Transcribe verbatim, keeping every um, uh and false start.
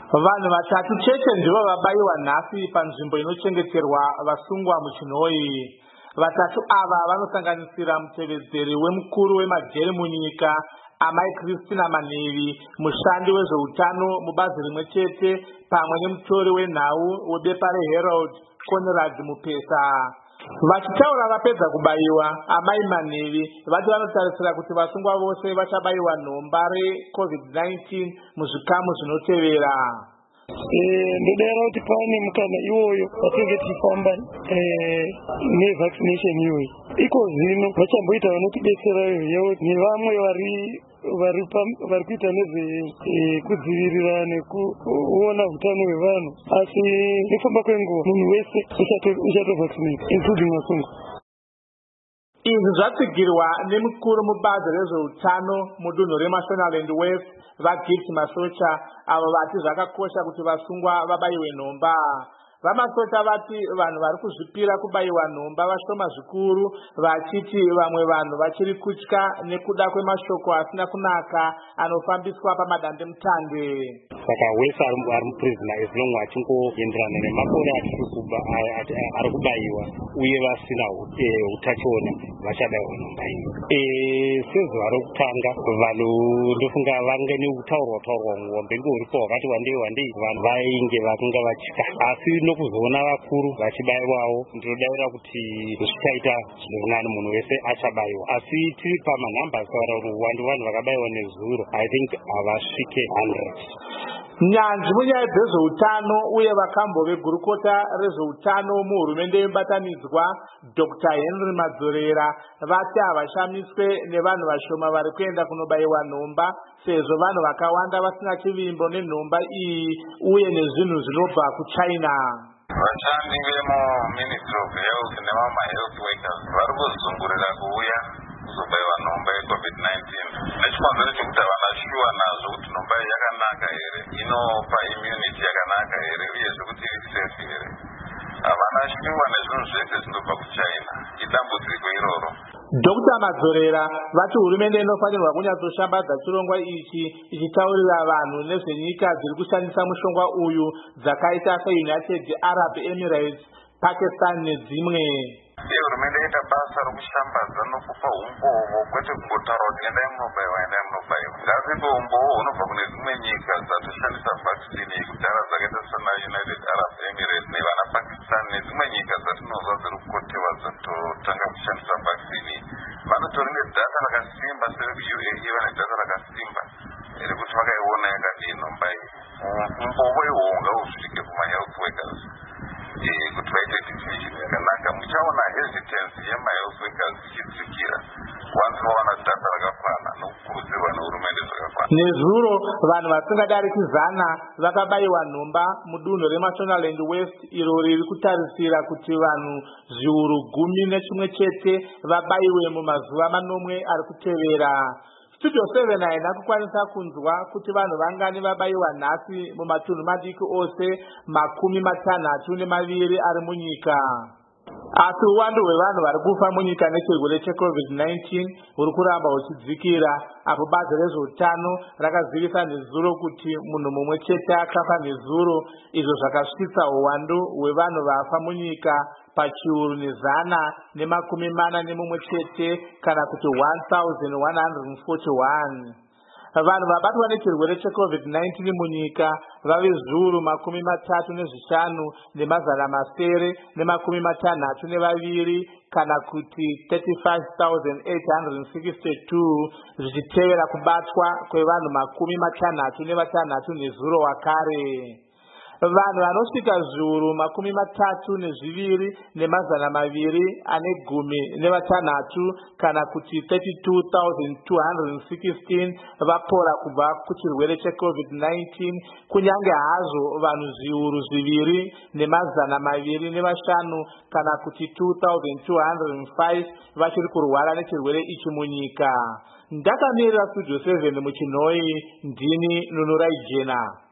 Vanhu vatatu chete ndivo vabaiwa nhasi panzvimbo inochengeterwa vasungwa muChinhoyi. Vatatu ava vanosanganisira mutevedzeri wemukuru wemajeri munyika Amai Christina Manhevi, mushandi wezveutano mubazi rimwe chete, pamwe nemutori wenhau webepa reHerald Conrad Mupesa. Vachitaura vapedza kubaiwa, Amai Manhevi vati vanotarisira kuti vasungwa vose vachabaiwa nhomba reCovid nineteen muzvikamu zvinotevera. Ndodara kuti pane mukana iwoyo watinenge tichifamba nevaccination iyoyo. Iko zvino vachamboita vanotidetsera iyoyo nevamwe vari vari kuita nezvekudzivirira nekuona utano hwevanhu, asi nekufamba kwenguva munhu wese uchatovaccinate including vasungwa. Izvi zvatsigirwa nemukuru mubazi rezveutano mudunhu reMashonaland West vaGift Masocha, avo vati zvakakosha kuti vasungwa vabaiwe nhomba. VaMasocha vati vanhu vari kuzvipira kubaiwa nhomba vashoma zvikuru, vachiti vamwe vanhu vachiri kutya nekuda kwemashoko asina kunaka anofambiswa pamadandemutande. Saka wese ari muprisona as long achingoenderana nemakore ari kubaiwa uye vasina utachiona vachadaiwa nhomba iyi. Sezuva rokutanga vanhu ndofunga vange nekutaurwa taurwa muwambengo uripo wakati wandei wandei vanhu vainge vakunga vachika, asi nokuzoona vakuru vachibaiwawo ndinodaira kuti zvichaita zvirinani munhu wese achabaiwa, asi tiri pamanhamba asitaura kuti uwandu vanhu vakabaiwa nezuro I think havasvike one hundred. Nyanzvi munyaya dzezveutano uye vakambove gurukota rezveutano muhurumende yebatanidzwa Doctor Henry Madzorera vati havashamiswe nevanhu vashoma vari kuenda kunobaiwa nhomba, sezvo vanhu vakawanda vasina chivimbo nenhomba iyi uye nezvinhu zvinobva kuChina. Vashandi vemuMinistry of Health nevama health workers vari kuzungurira kuuya kuzobaiwa nhomba yeCovid nineteen. Nechikonzero chekuti havana shuwa nazvo kuti nhomba iyi yakanaka here, inopa immunity yakanaka here, uyezve kuti iri safe here. Havana shuwa nezvinhu zvese zvinobva kuChina. Idambudziko iroro. Doctor Madzorera vati hurumende inofanirwa kunyatsoshambadza chirongwa ichi ichitaurira vanhu nezvenyika dziri kushandisa mushonga uyu dzakaita seUnited Arab Emirates, Pakistan nedzimwe. Hurumende inoita basa rokushambadza nokupa umboo, kwete kungotaura kuti endai munobaiwa endai munobaiwa. Ngatipe umboo hunobva kune dzimwe nyika dzatoshandisa vaccine yekudhara dzakaita sana United Arab Emirates nevana Pakistan nedzimwe nyika dzatinozva dziri kukotewa dzatotanga kushandisa vaccine. Vanotori nedhata rakasimba seveku-U A E vane dhata rakasimba rekuti vakaiona yakadii nhomba iyi. Umboo ihwohwo ngahusvike kuma-health workers kuti vaite decision yakanaka. Muchaona hesitance yema-health workers ichidzikira once vaona dhata rakakwana nokukurudzirwa nehurumende zvakakwana. Nezuro vanhu vasingadariki zana vakabaiwa nhomba mudunhu reMashonaland West iro riri kutarisira kuti vanhu zviuru gumi nechimwe chete vabaiwe mumazuva manomwe ari kutevera. Studio seven haina kukwanisa kunzwa kuti vanhu vangani vabaiwa nhasi mumatunhu madiki ose makumi matanhatu nemaviri ari munyika. Asi uwandu hwevanhu vari kufa munyika nechirwere cheCovid nineteen huri kuramba huchidzikira, apo bazi rezveutano rakazivisa nezuro kuti munhu mumwe chete akafa nezuro, izvo zvakasvitsa uwandu hwevanhu vafa munyika pachiuru nezana nemakumi mana nemumwe chete, kana kuti one thousand one hundred forty-one. Vanhu vabatwa nechirwere cheCovid nineteen munyika vave zviuru makumi matatu nezvishanu nemazana masere nemakumi matanhatu nevaviri, kana kuti thirty-five thousand eight hundred sixty-two, zvichitevera kubatwa kwevanhu makumi matanhatu nevatanhatu nezuro wakare. Vanhu vanosvika zviuru makumi matatu nezviviri nemazana maviri ane gumi nevatanhatu, kana kuti thirty-two thousand two hundred sixteen vapora kubva kuchirwere cheCovid nineteen, kunyange hazvo vanhu zviuru zviviri nemazana maviri nevashanu, kana kuti two thousand two hundred five vachiri kurwara nechirwere ichi munyika. Ndakamirira Studio seven muChinhoyi, ndini Nunurai Jena.